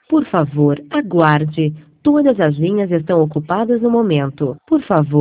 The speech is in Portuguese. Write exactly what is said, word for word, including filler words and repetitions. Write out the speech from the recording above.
Por favor, aguarde. Todas as linhas estão ocupadas no momento. Por favor.